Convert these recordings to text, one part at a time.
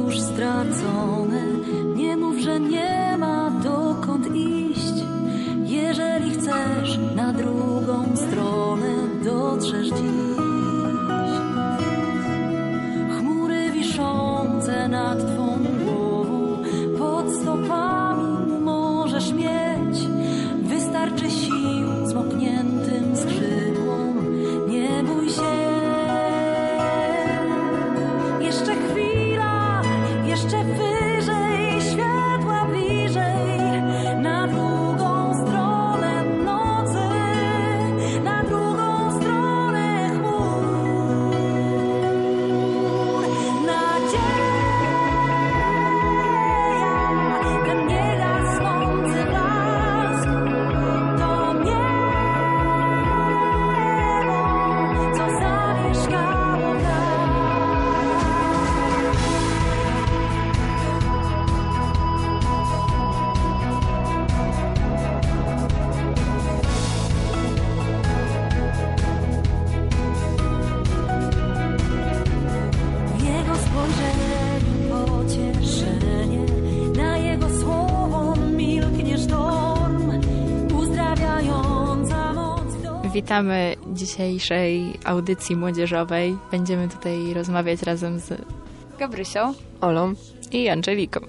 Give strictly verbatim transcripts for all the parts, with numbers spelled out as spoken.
już stracone. Nie mów, że nie ma dokąd iść. Jeżeli chcesz, na drugą stronę dotrzesz dziś. Chmury wiszące nad twą głową, pod stopami możesz mieć. Wystarczy sił zmokniętym skrzydłom. Nie bój się. Jeszcze chwila, jeszcze wyżej, światła bliżej, na drugą stronę nocy, na drugą stronę chmur. Nadzieja, ten niegasnący blask, to niebo, co zamieszkało w nas. W jego spojrzeniu pocieszenie, na jego słowo milknie sztorm, uzdrawiająca moc do... Witamy dzisiejszej audycji młodzieżowej. Będziemy tutaj rozmawiać razem z Gabrysią, Olą i Angeliką.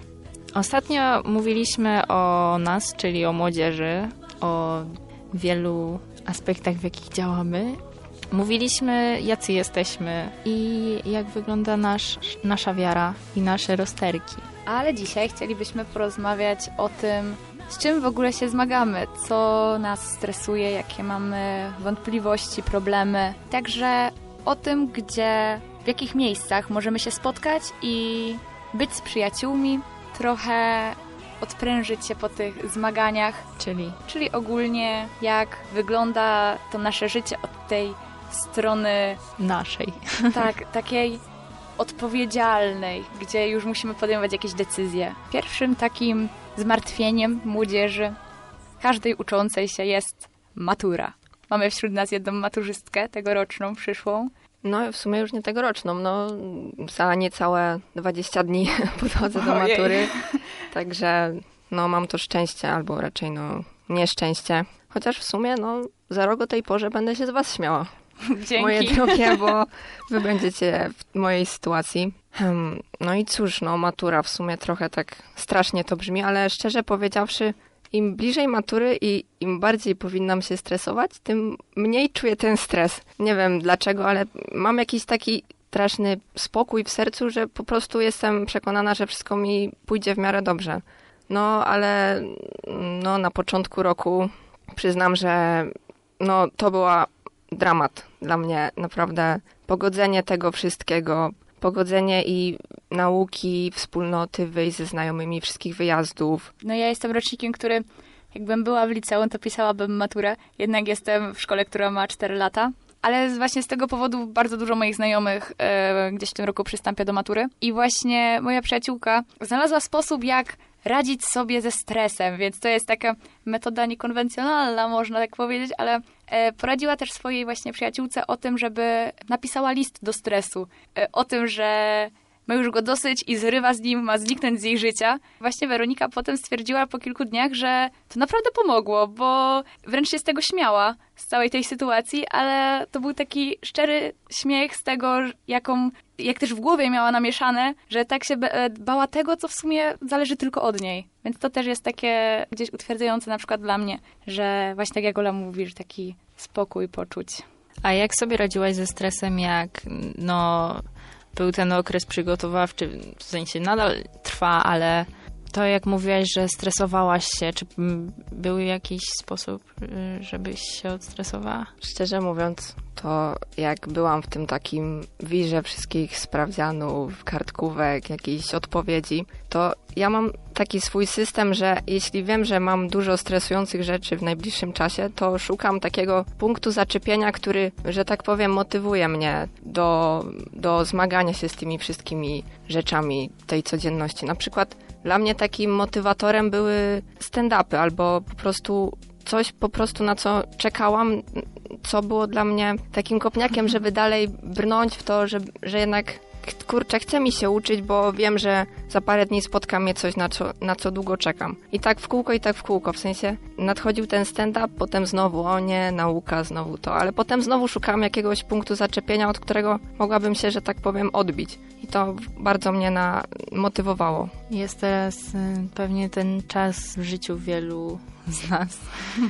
Ostatnio mówiliśmy o nas, czyli o młodzieży, o wielu aspektach, w jakich działamy. Mówiliśmy, jacy jesteśmy i jak wygląda nasz, nasza wiara i nasze rozterki. Ale dzisiaj chcielibyśmy porozmawiać o tym, z czym w ogóle się zmagamy, co nas stresuje, jakie mamy wątpliwości, problemy. Także o tym, gdzie, w jakich miejscach możemy się spotkać i być z przyjaciółmi, trochę odprężyć się po tych zmaganiach, Czyli czyli ogólnie jak wygląda to nasze życie od tej strony naszej. tak, takiej odpowiedzialnej, gdzie już musimy podejmować jakieś decyzje. Pierwszym takim zmartwieniem młodzieży, każdej uczącej się, jest matura. Mamy wśród nas jedną maturzystkę tegoroczną, przyszłą. No w sumie już nie tegoroczną, no za niecałe dwadzieścia dni podchodzę do Ojej. matury, także no mam to szczęście, albo raczej no nieszczęście. Chociaż w sumie no za rok o tej porze będę się z was śmiała. Dzięki. Moje drogie, bo wy będziecie w mojej sytuacji. Hmm, no i cóż, no matura w sumie trochę tak strasznie to brzmi, ale szczerze powiedziawszy, im bliżej matury i im bardziej powinnam się stresować, tym mniej czuję ten stres. Nie wiem dlaczego, ale mam jakiś taki straszny spokój w sercu, że po prostu jestem przekonana, że wszystko mi pójdzie w miarę dobrze. No, ale no, na początku roku przyznam, że no, to była dramat dla mnie. Naprawdę pogodzenie tego wszystkiego, pogodzenie i nauki, wspólnoty, wyjść ze znajomymi, wszystkich wyjazdów. No ja jestem rocznikiem, który jakbym była w liceum, to pisałabym maturę. Jednak jestem w szkole, która ma cztery lata. Ale właśnie z tego powodu bardzo dużo moich znajomych e, gdzieś w tym roku przystąpia do matury. I właśnie moja przyjaciółka znalazła sposób, jak radzić sobie ze stresem, więc to jest taka metoda niekonwencjonalna, można tak powiedzieć, ale e, poradziła też swojej właśnie przyjaciółce o tym, żeby napisała list do stresu. E, o tym, że ma już go dosyć i zrywa z nim, ma zniknąć z jej życia. Właśnie Weronika potem stwierdziła po kilku dniach, że to naprawdę pomogło, bo wręcz się z tego śmiała, z całej tej sytuacji, ale to był taki szczery śmiech z tego, jaką, jak też w głowie miała namieszane, że tak się bała tego, co w sumie zależy tylko od niej. Więc to też jest takie gdzieś utwierdzające na przykład dla mnie, że właśnie tak jak Ola mówi, że taki spokój poczuć. A jak sobie radziłaś ze stresem, jak no był ten okres przygotowawczy, w sensie nadal trwa, ale to jak mówiłaś, że stresowałaś się, czy był jakiś sposób, żebyś się odstresowała? Szczerze mówiąc, to jak byłam w tym takim wirze wszystkich sprawdzianów, kartkówek, jakichś odpowiedzi, to ja mam taki swój system, że jeśli wiem, że mam dużo stresujących rzeczy w najbliższym czasie, to szukam takiego punktu zaczepienia, który, że tak powiem, motywuje mnie do, do zmagania się z tymi wszystkimi rzeczami tej codzienności. Na przykład dla mnie takim motywatorem były stand-upy albo po prostu coś po prostu na co czekałam co było dla mnie takim kopniakiem, żeby dalej brnąć w to, że, że jednak kurczę, chce mi się uczyć, bo wiem, że za parę dni spotka mnie coś, na co, na co długo czekam. I tak w kółko, i tak w kółko. W sensie nadchodził ten stand-up, potem znowu, o nie, nauka, znowu to. Ale potem znowu szukałam jakiegoś punktu zaczepienia, od którego mogłabym się, że tak powiem, odbić. I to bardzo mnie na, motywowało. Jest teraz y, pewnie ten czas w życiu wielu z nas,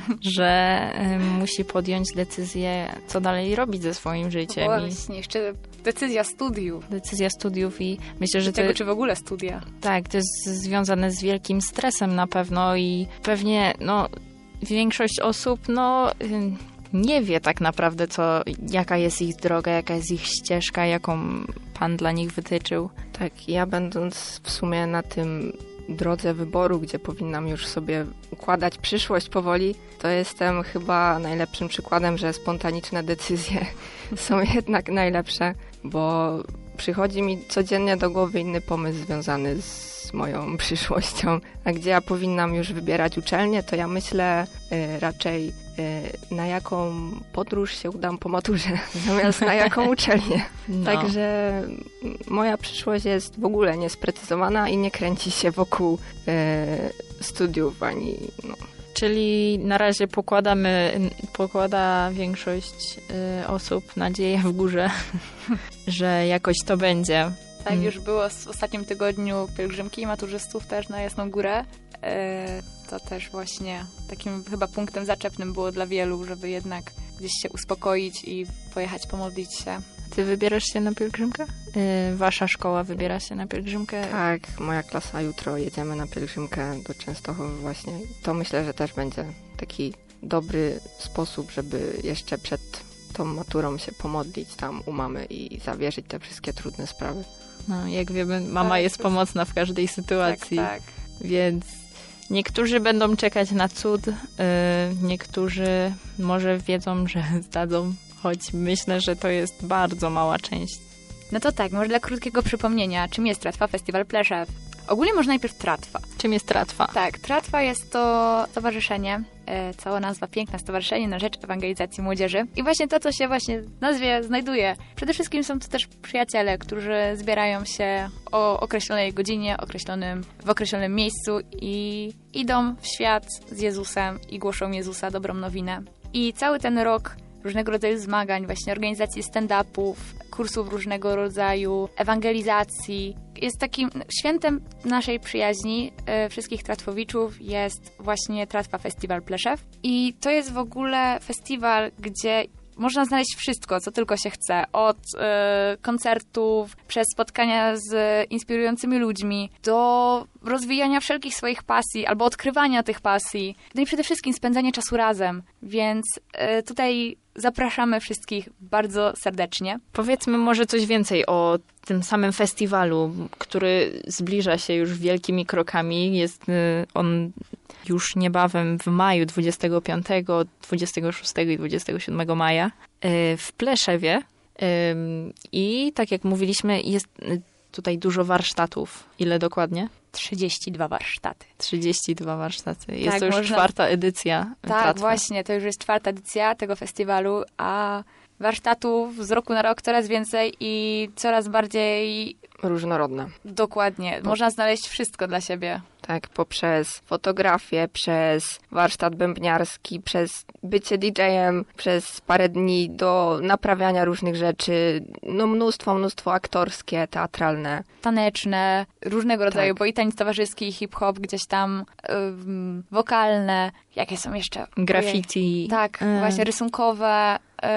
że y, musi podjąć decyzję, co dalej robić ze swoim życiem. Właśnie, jeszcze decyzja studiów. Decyzja studiów i myślę, że tego, to, czy w ogóle studia. tak, to jest związane z wielkim stresem na pewno i pewnie no, większość osób no, y, nie wie tak naprawdę, co, jaka jest ich droga, jaka jest ich ścieżka, jaką Pan dla nich wytyczył. Tak, ja będąc w sumie na tym drodze wyboru, gdzie powinnam już sobie układać przyszłość powoli, to jestem chyba najlepszym przykładem, że spontaniczne decyzje są jednak najlepsze, bo przychodzi mi codziennie do głowy inny pomysł związany z moją przyszłością, a gdzie ja powinnam już wybierać uczelnię, to ja myślę y, raczej y, na jaką podróż się udam po maturze, zamiast na jaką uczelnię. No. Także moja przyszłość jest w ogóle niesprecyzowana i nie kręci się wokół y, studiów ani... No. Czyli na razie pokładamy, pokłada większość y, osób nadzieję w górze, że jakoś to będzie. Tak, już było w ostatnim tygodniu pielgrzymki maturzystów też na Jasną Górę. E, to też właśnie takim chyba punktem zaczepnym było dla wielu, żeby jednak gdzieś się uspokoić i pojechać pomodlić się. Ty wybierasz się na pielgrzymkę? Y, wasza szkoła wybiera się na pielgrzymkę? Tak, moja klasa jutro jedziemy na pielgrzymkę do Częstochowy właśnie. To myślę, że też będzie taki dobry sposób, żeby jeszcze przed tą maturą się pomodlić tam u mamy i zawierzyć te wszystkie trudne sprawy. No, jak wiemy, mama Tak, jest to- pomocna w każdej sytuacji, Tak, tak. więc niektórzy będą czekać na cud, y, niektórzy może wiedzą, że zdadzą, choć myślę, że to jest bardzo mała część. No to tak, może dla krótkiego przypomnienia, czym jest Tratwa Festiwal Pleszew? Ogólnie może najpierw Tratwa. Czym jest tratwa? Tak, Tratwa jest to stowarzyszenie, e, cała nazwa piękna, Stowarzyszenie na Rzecz Ewangelizacji Młodzieży. I właśnie to, co się właśnie w nazwie znajduje. Przede wszystkim są to też przyjaciele, którzy zbierają się o określonej godzinie, określonym, w określonym miejscu i idą w świat z Jezusem i głoszą Jezusa, dobrą nowinę. I cały ten rok różnego rodzaju zmagań, właśnie organizacji stand-upów, kursów różnego rodzaju, ewangelizacji. Jest takim świętem naszej przyjaźni e, wszystkich tratwowiczów jest właśnie Tratwa Festiwal Pleszew. I to jest w ogóle festiwal, gdzie można znaleźć wszystko, co tylko się chce. Od e, koncertów, przez spotkania z inspirującymi ludźmi, do rozwijania wszelkich swoich pasji, albo odkrywania tych pasji. No i przede wszystkim spędzanie czasu razem. Więc e, tutaj zapraszamy wszystkich bardzo serdecznie. Powiedzmy może coś więcej o tym samym festiwalu, który zbliża się już wielkimi krokami. Jest y, on już niebawem w maju dwudziestego piątego, dwudziestego szóstego i dwudziestego siódmego maja y, w Pleszewie. Y, I tak jak mówiliśmy, jest y, tutaj dużo warsztatów. Ile dokładnie? trzydzieści dwa warsztaty. trzydzieści dwa warsztaty. Jest Tak, to już można- czwarta edycja. Tak, Tratwy. właśnie, to już jest czwarta edycja tego festiwalu, a warsztatów z roku na rok coraz więcej i coraz bardziej Różnorodne. dokładnie. Można znaleźć wszystko dla siebie. Tak, poprzez fotografię, przez warsztat bębniarski, przez bycie didżejem, przez parę dni do naprawiania różnych rzeczy. No mnóstwo, mnóstwo aktorskie, teatralne. Taneczne, różnego rodzaju, Tak. bo i taniec towarzyski, hip-hop gdzieś tam, ym, wokalne. Jakie są jeszcze? Graffiti. Ojej. Tak, Y, właśnie rysunkowe,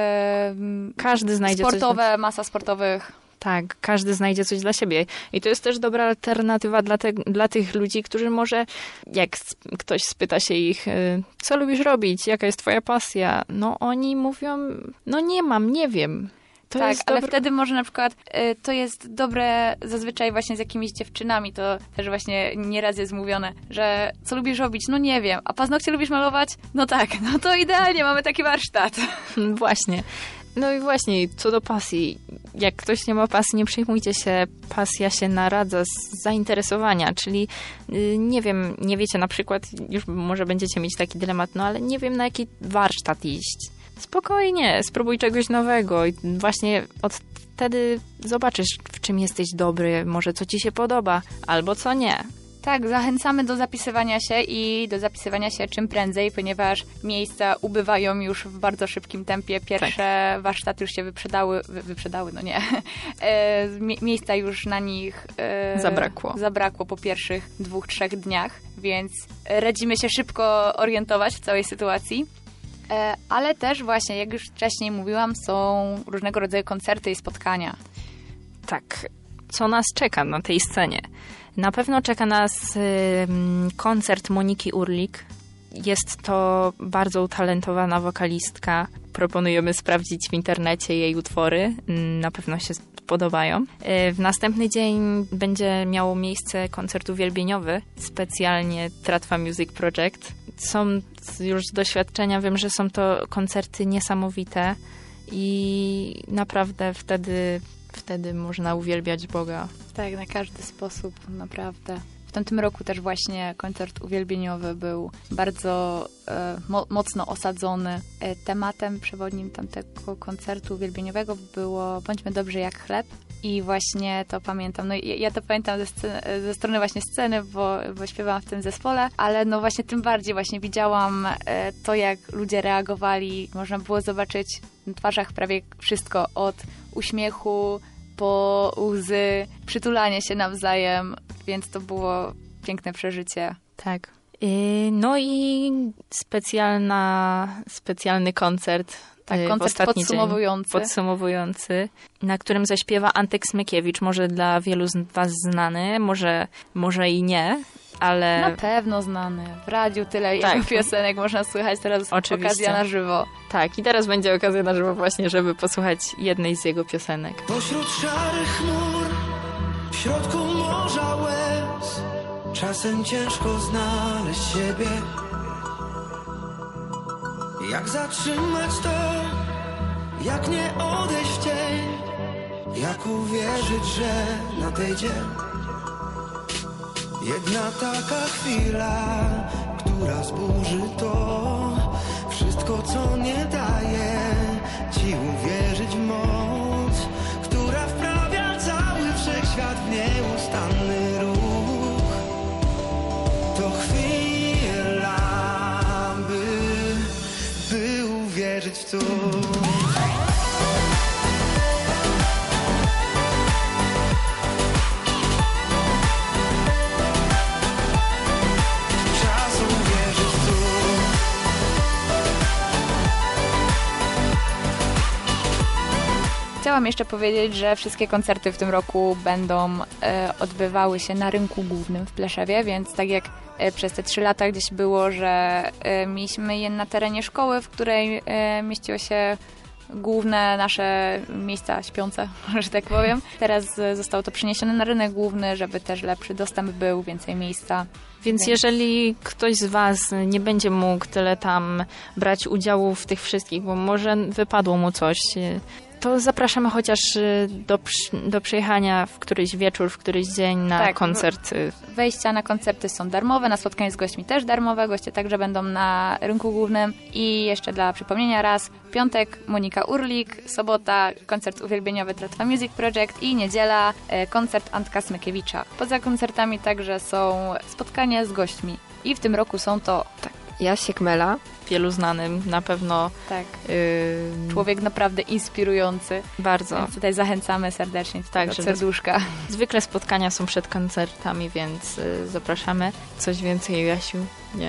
ym, Każdy znajdzie coś. sportowe, masa sportowych. Tak, każdy znajdzie coś dla siebie. I to jest też dobra alternatywa dla, te, dla tych ludzi, którzy może, jak s- ktoś spyta się ich, y, co lubisz robić, jaka jest twoja pasja, no oni mówią, no nie mam, nie wiem. To tak, jest ale dobre- wtedy może na przykład y, to jest dobre zazwyczaj właśnie z jakimiś dziewczynami, to też właśnie nieraz jest mówione, że co lubisz robić? No nie wiem. A paznokcie lubisz malować? No tak, no to idealnie, mamy taki warsztat. Właśnie. No i właśnie, co do pasji. Jak ktoś nie ma pasji, nie przejmujcie się. Pasja się naradza z zainteresowania, czyli y, nie wiem, nie wiecie na przykład, już może będziecie mieć taki dylemat, no ale nie wiem na jaki warsztat iść. spokojnie, spróbuj czegoś nowego i właśnie od wtedy zobaczysz, w czym jesteś dobry, może co ci się podoba, albo co nie. Tak, zachęcamy do zapisywania się i do zapisywania się czym prędzej, ponieważ miejsca ubywają już w bardzo szybkim tempie. Pierwsze tak. warsztaty już się wyprzedały, wy, wyprzedały, no nie. E, mie- miejsca już na nich e, zabrakło. zabrakło po pierwszych dwóch, trzech dniach, więc radzimy się szybko orientować w całej sytuacji. E, ale też właśnie, jak już wcześniej mówiłam, są różnego rodzaju koncerty i spotkania. Tak, co nas czeka na tej scenie? Na pewno czeka nas y, koncert Moniki Urlik. Jest to bardzo utalentowana wokalistka. Proponujemy sprawdzić w internecie jej utwory. Na pewno się podobają. Y, w następny dzień będzie miało miejsce koncert uwielbieniowy, specjalnie Tratwa Music Project. Są już z doświadczenia, wiem, że są to koncerty niesamowite i naprawdę wtedy... Wtedy można uwielbiać Boga. Tak, na każdy sposób, naprawdę. W tamtym roku też właśnie koncert uwielbieniowy był bardzo e, mo- mocno osadzony. E, tematem przewodnim tamtego koncertu uwielbieniowego było Bądźmy dobrzy jak chleb. I właśnie to pamiętam. No ja, ja to pamiętam ze, sceny, ze strony właśnie sceny, bo, bo śpiewałam w tym zespole, ale no właśnie tym bardziej właśnie widziałam e, to, jak ludzie reagowali. Można było zobaczyć na twarzach prawie wszystko, od uśmiechu po łzy, przytulanie się nawzajem, więc to było piękne przeżycie. Tak. No i specjalna, specjalny koncert. Tak, koncert podsumowujący. Dzień, podsumowujący, na którym zaśpiewa Antek Smykiewicz, może dla wielu z was znany, może, może i nie, ale... Na pewno znany. W radiu tyle tak. jego piosenek można słychać, teraz oczywiście. Okazja na żywo. Tak, i teraz będzie okazja na żywo właśnie, żeby posłuchać jednej z jego piosenek. Pośród szarych chmur, w środku morza łez, czasem ciężko znaleźć siebie. Jak zatrzymać to, jak nie odejść w cień, jak uwierzyć, że nadejdzie jedna taka chwila, która zburzy to wszystko, co nie daje ci uwierzyć w moc, która wprawia cały wszechświat w nieustanny ruch. To chwila, by, by uwierzyć w to. Chciałam jeszcze powiedzieć, że wszystkie koncerty w tym roku będą e, odbywały się na rynku głównym w Pleszewie, więc tak jak e, przez te trzy lata gdzieś było, że e, mieliśmy je na terenie szkoły, w której e, mieściło się główne nasze miejsca śpiące, że tak powiem. Teraz e, zostało to przeniesione na rynek główny, żeby też lepszy dostęp był, więcej miejsca. Więc jeżeli ktoś z was nie będzie mógł tyle tam brać udziału w tych wszystkich, bo może wypadło mu coś, to zapraszamy chociaż do, do przyjechania w któryś wieczór, w któryś dzień na tak, koncert. Wejścia na koncerty są darmowe, na spotkanie z gośćmi też darmowe. Goście także będą na rynku głównym. I jeszcze dla przypomnienia raz, piątek Monika Urlik, sobota koncert uwielbieniowy Tratwa Music Project i niedziela koncert Antka Smykiewicza. Poza koncertami także są spotkania z gośćmi. I w tym roku są to... Tak. Jasiek Mela. Wielu znanym, na pewno. Tak. Yy, Człowiek naprawdę inspirujący. Bardzo. Więc tutaj zachęcamy serdecznie do tak, tego serduszka. Zwykle spotkania są przed koncertami, więc yy, zapraszamy. Coś więcej, Jasiu? Nie.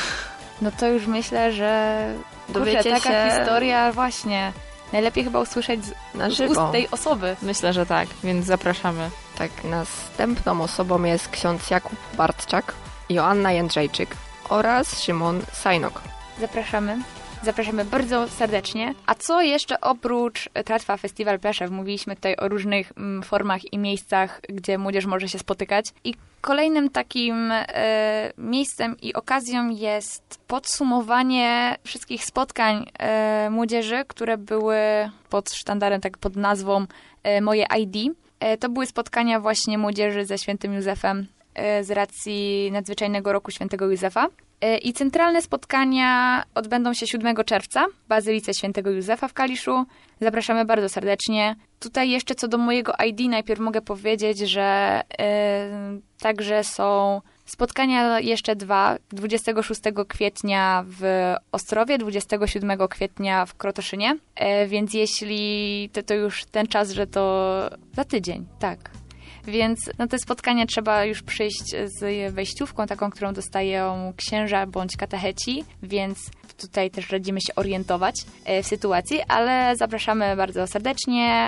No to już myślę, że dowiecie kurczę, taka się... historia właśnie. Najlepiej chyba usłyszeć z, na z ust tej osoby. Myślę, że tak, więc zapraszamy. Tak, następną osobą jest ksiądz Jakub Bartczak, Joanna Jędrzejczyk oraz Szymon Sajnok. Zapraszamy. Zapraszamy bardzo serdecznie. A co jeszcze oprócz Tratwa Festiwal Pleszew? Mówiliśmy tutaj o różnych mm, formach i miejscach, gdzie młodzież może się spotykać. I kolejnym takim e, miejscem i okazją jest podsumowanie wszystkich spotkań e, młodzieży, które były pod sztandarem, tak pod nazwą e, Moje I D. E, to były spotkania właśnie młodzieży ze Świętym Józefem e, z racji nadzwyczajnego roku Świętego Józefa. E, I centralne spotkania odbędą się siódmego czerwca w Bazylice Świętego Józefa w Kaliszu. Zapraszamy bardzo serdecznie. Tutaj jeszcze co do mojego I D najpierw mogę powiedzieć, że e, także są spotkania jeszcze dwa, dwudziestego szóstego kwietnia w Ostrowie, dwudziestego siódmego kwietnia w Krotoszynie, e, więc jeśli to, to już ten czas, że to za tydzień, tak. Więc na te spotkania trzeba już przyjść z wejściówką, taką, którą dostają księża bądź katecheci, więc tutaj też radzimy się orientować w sytuacji, ale zapraszamy bardzo serdecznie.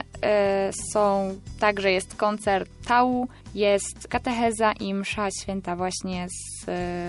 Są także jest koncert tału, jest katecheza i msza święta właśnie z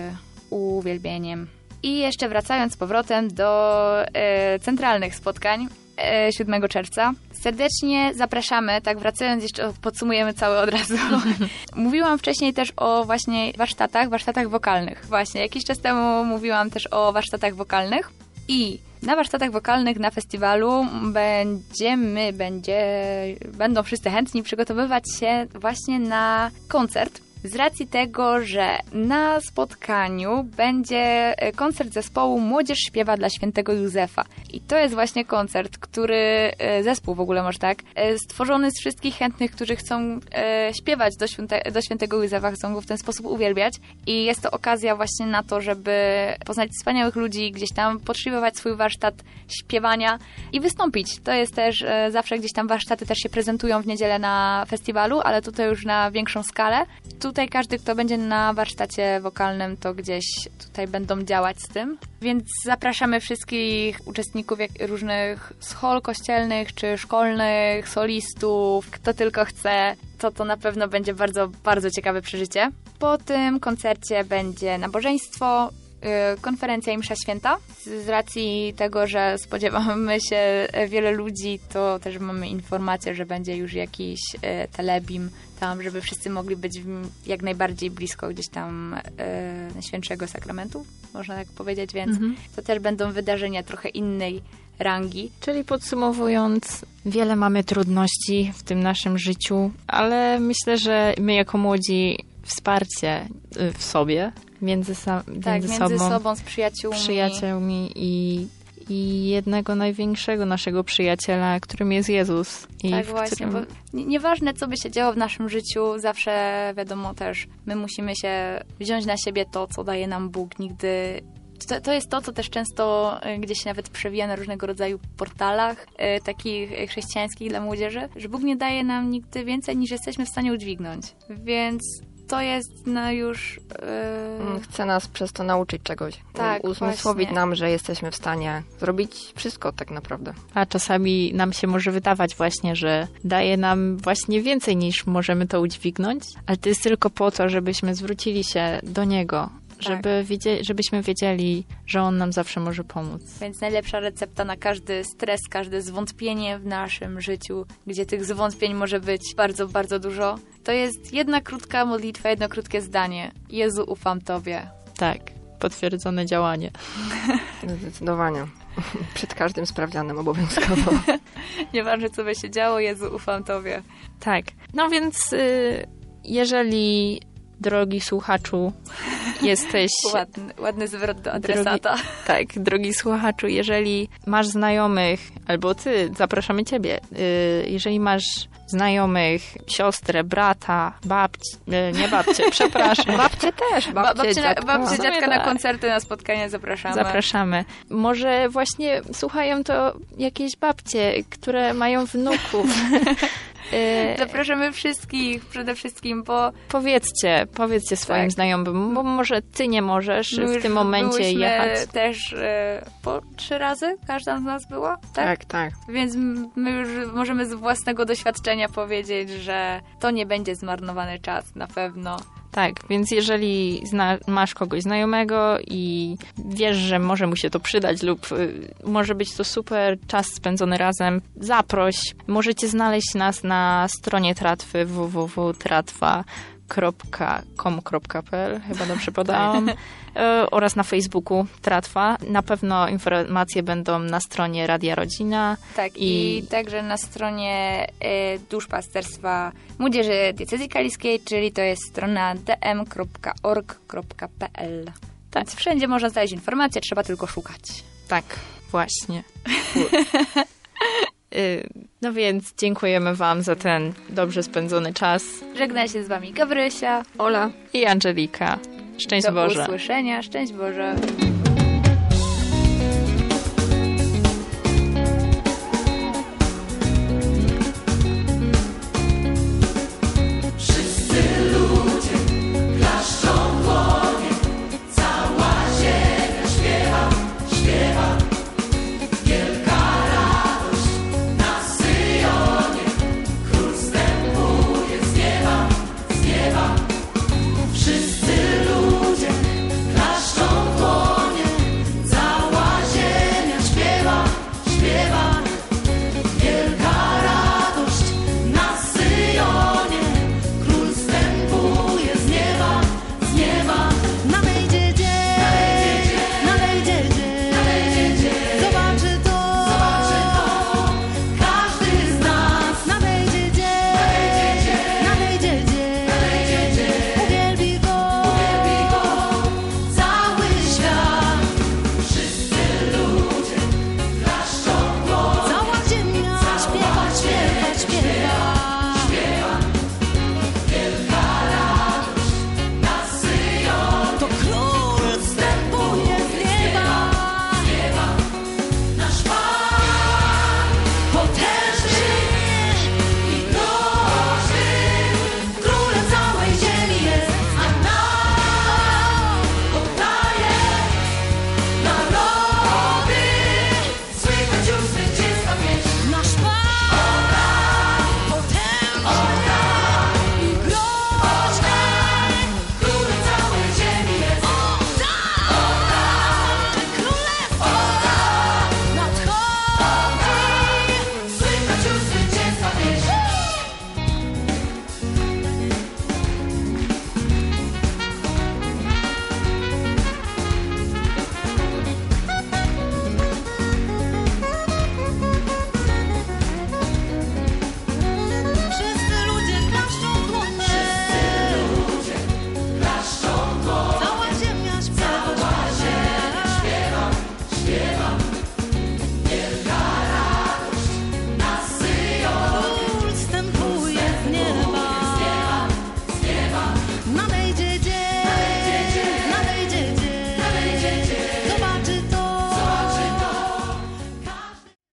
uwielbieniem. I jeszcze wracając z powrotem do centralnych spotkań siódmego czerwca. Serdecznie zapraszamy, tak wracając jeszcze, podsumujemy cały od razu. Mówiłam wcześniej też o właśnie warsztatach, warsztatach wokalnych. Właśnie, jakiś czas temu mówiłam też o warsztatach wokalnych i na warsztatach wokalnych na festiwalu będziemy, będzie, będą wszyscy chętni przygotowywać się właśnie na koncert. Z racji tego, że na spotkaniu będzie koncert zespołu Młodzież śpiewa dla Świętego Józefa. I to jest właśnie koncert, który, zespół w ogóle może tak, stworzony z wszystkich chętnych, którzy chcą śpiewać do, święte, do Świętego Józefa, chcą go w ten sposób uwielbiać. I jest to okazja właśnie na to, żeby poznać wspaniałych ludzi, gdzieś tam podszlifować swój warsztat śpiewania i wystąpić. To jest też zawsze gdzieś tam warsztaty też się prezentują w niedzielę na festiwalu, ale tutaj już na większą skalę. Tutaj każdy, kto będzie na warsztacie wokalnym, to gdzieś tutaj będą działać z tym. Więc zapraszamy wszystkich uczestników różnych schol kościelnych czy szkolnych, solistów, kto tylko chce, to to na pewno będzie bardzo, bardzo ciekawe przeżycie. Po tym koncercie będzie nabożeństwo, konferencja i msza święta. Z racji tego, że spodziewamy się wiele ludzi, to też mamy informację, że będzie już jakiś telebim tam, żeby wszyscy mogli być jak najbardziej blisko gdzieś tam Najświętszego Sakramentu, można tak powiedzieć, więc mhm. to też będą wydarzenia trochę innej rangi. Czyli podsumowując, wiele mamy trudności w tym naszym życiu, ale myślę, że my jako młodzi wsparcie w sobie, między, sa- tak, między, między sobą, sobą, z przyjaciółmi. przyjaciółmi i, i jednego największego naszego przyjaciela, którym jest Jezus. I tak właśnie, którym... bo nieważne co by się działo w naszym życiu, zawsze wiadomo też, my musimy się wziąć na siebie to, co daje nam Bóg. Nigdy To, to jest to, co też często gdzieś nawet przewija na różnego rodzaju portalach e, takich chrześcijańskich dla młodzieży, że Bóg nie daje nam nigdy więcej, niż jesteśmy w stanie udźwignąć. Więc to jest no już... E... Chce nas przez to nauczyć czegoś. Tak, uzmysłowić właśnie. nam, że jesteśmy w stanie zrobić wszystko tak naprawdę. A czasami nam się może wydawać właśnie, że daje nam właśnie więcej, niż możemy to udźwignąć, ale to jest tylko po to, żebyśmy zwrócili się do Niego. Żeby tak. wiedzieli, żebyśmy wiedzieli, że On nam zawsze może pomóc. Więc najlepsza recepta na każdy stres, każde zwątpienie w naszym życiu, gdzie tych zwątpień może być bardzo, bardzo dużo, to jest jedna krótka modlitwa, jedno krótkie zdanie. Jezu, ufam Tobie. Tak, potwierdzone działanie. Zdecydowanie. Przed każdym sprawdzianem obowiązkowo. Nieważne, co by się działo, Jezu, ufam Tobie. Tak. No więc y, jeżeli... Drogi słuchaczu, jesteś... Ładny, ładny zwrot do adresata. Drogi, tak, drogi słuchaczu, jeżeli masz znajomych, albo ty, zapraszamy ciebie, yy, jeżeli masz znajomych, siostrę, brata, babci, yy, nie babcię, przepraszam. Babcie też, babcie, ba- babcie, dziadka. babcie, dziadka na tak. koncerty, na spotkania zapraszamy. Zapraszamy. Może właśnie słuchają to jakieś babcie, które mają wnuków. Zapraszamy wszystkich przede wszystkim, bo... Powiedzcie, powiedzcie swoim tak. znajomym, bo może ty nie możesz My w tym momencie jechać. też e, po trzy razy każda z nas była, tak? Tak, tak. Więc my już możemy z własnego doświadczenia powiedzieć, że to nie będzie zmarnowany czas, na pewno. Tak, więc jeżeli zna, masz kogoś znajomego i wiesz, że może mu się to przydać lub y, może być to super czas spędzony razem, zaproś. Możecie znaleźć nas na stronie Tratwy w w w kropka tratwa kropka com kropka p l, chyba dobrze podałam, e, oraz na Facebooku Tratwa. Na pewno informacje będą na stronie Radia Rodzina. Tak, i, i także na stronie y, Duszpasterstwa Młodzieży Diecezji Kaliskiej, czyli to jest strona d m kropka org kropka p l. Tak. Więc wszędzie można znaleźć informacje, trzeba tylko szukać. Tak, właśnie. No więc dziękujemy wam za ten dobrze spędzony czas. Żegna się z wami Gabrysia, Ola i Angelika. Szczęść Do Boże. usłyszenia. Szczęść Boże.